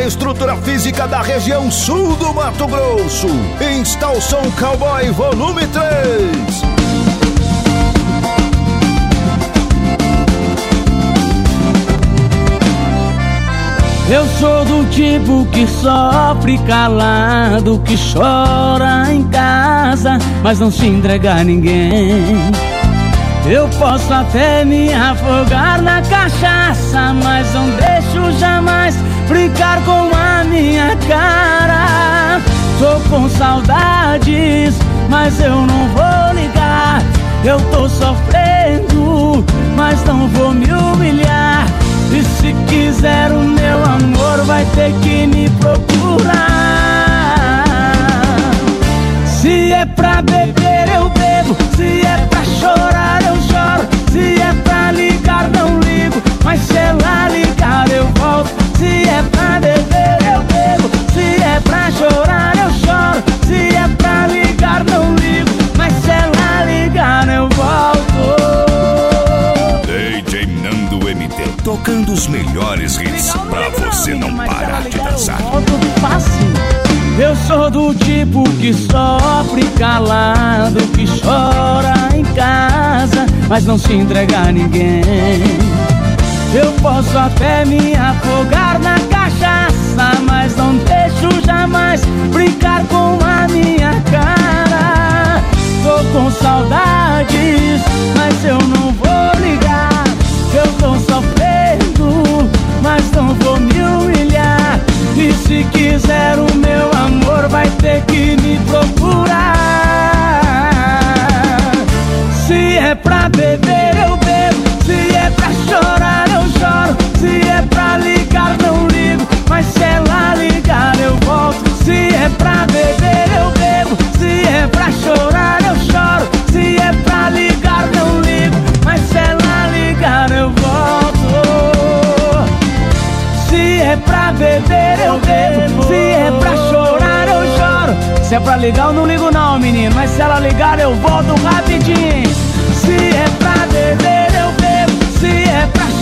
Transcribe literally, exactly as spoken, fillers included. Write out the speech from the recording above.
estrutura física da região sul do Mato Grosso. Instala o som Cowboy Volume três. Eu sou do tipo que sofre calado, que chora em casa, mas não se entrega a ninguém. Eu posso até me afogar na cachaça, mas não deixo jamais brincar com a minha cara. Tô com saudades, mas eu não vou ligar. Eu tô sofrendo, mas não vou me humilhar. E se quiser o meu amor, vai ter que me procurar. Se é pra beber, eu bebo. Se é pra chorar, eu choro. Se é pra ligar, não ligo. Mas se ela ligar, eu volto. Se é pra beber, eu bebo. Se é pra chorar, eu choro. Se é pra ligar, não ligo. Mas se ela ligar, eu volto. D J Nando M T, tocando os melhores hits pra você não parar de dançar. Eu sou do tipo que sofre calado, que chora em casa, mas não se entrega a ninguém. Eu posso até me afogar na cachaça, mas não deixo jamais brincar com a minha cara. Tô com saudades, mas eu não vou ligar. Eu tô sofrendo, mas não vou me humilhar. E se quiser o meu amor, vai ter que me procurar. Se é pra beber, eu bebo. Se é pra chorar, eu choro. Se é pra ligar, não ligo. Mas se ela ligar, eu volto. Se é pra beber, eu bebo. Se é pra chorar, eu choro. Se é pra ligar, não ligo. Mas se ela ligar, eu volto. Se é pra beber, eu bebo. Se é pra chorar, eu choro. Se é pra ligar, eu não ligo não, menino. Mas se ela ligar, eu volto rapidinho. Se é pra beber, eu bebo. Se é pra